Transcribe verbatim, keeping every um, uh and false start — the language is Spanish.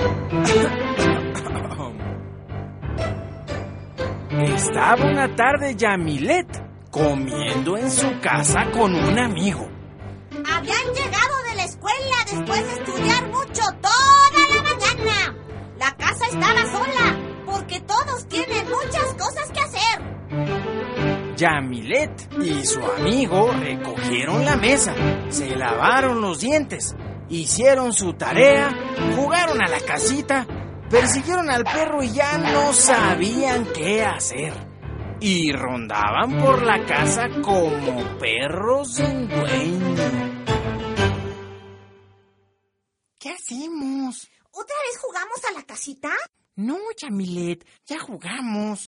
Estaba una tarde Yamilet comiendo en su casa con un amigo. Habían llegado de la escuela después de estudiar mucho toda la mañana. La casa estaba sola porque todos tienen muchas cosas que hacer. Yamilet y su amigo recogieron la mesa, se lavaron los dientes, hicieron su tarea, jugaron a la casita, persiguieron al perro y ya no sabían qué hacer. Y rondaban por la casa como perros sin dueño. ¿Qué hacemos? ¿Otra vez jugamos a la casita? No, Yamilet, ya jugamos.